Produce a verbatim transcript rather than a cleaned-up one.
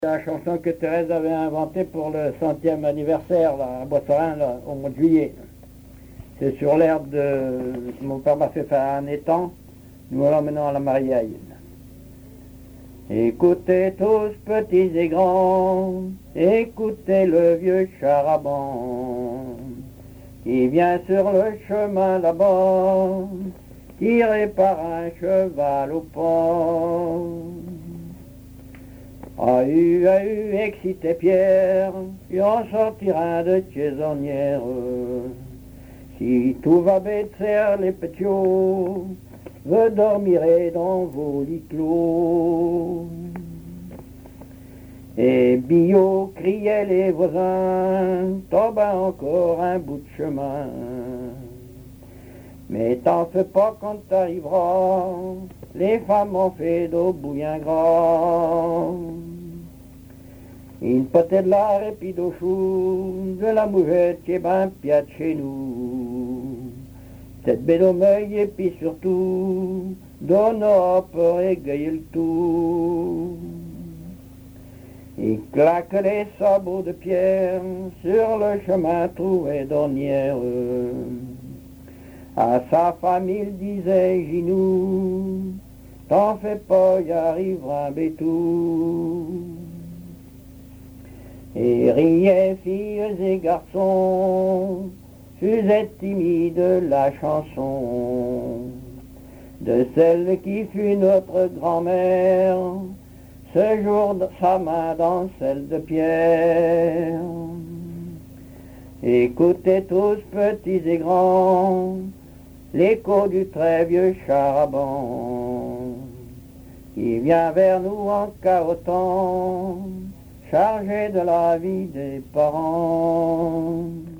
La chanson que Thérèse avait inventée pour le centième anniversaire là, à Boisserin, là, au mois de juillet. C'est sur l'air de... Mon père m'a fait faire un étang, nous l'emmenons à la Mariaille. Écoutez tous, petits et grands, écoutez le vieux charaban, qui vient sur le chemin là-bas, tiré par un cheval au pas. A eu, a eu, excité Pierre, et en sortira de chaisonnière. Si tout va bêter les petits, vous dormirez dans vos lits clos. Et Billot criait les voisins, tomba encore un bout de chemin. Mais t'en fais pas quand t'arriveras, les femmes ont fait d'eau bouillon gras. Une potée de lard et puis d'eau chaude, de la mouvette qui est ben piate chez nous. Cette belle au meuil et puis surtout, donne pour égayer le tout. Il claque les sabots de pierre sur le chemin trouvé d'ornière. À sa femme il disait Ginou, t'en fais pas, y arrivera un bétou. Et riait filles et garçons, faisait timide la chanson de celle qui fut notre grand-mère, ce jour de sa main dans celle de Pierre. Écoutez tous, petits et grands, l'écho du très vieux charaban, qui vient vers nous en cahotant, chargé de la vie des parents.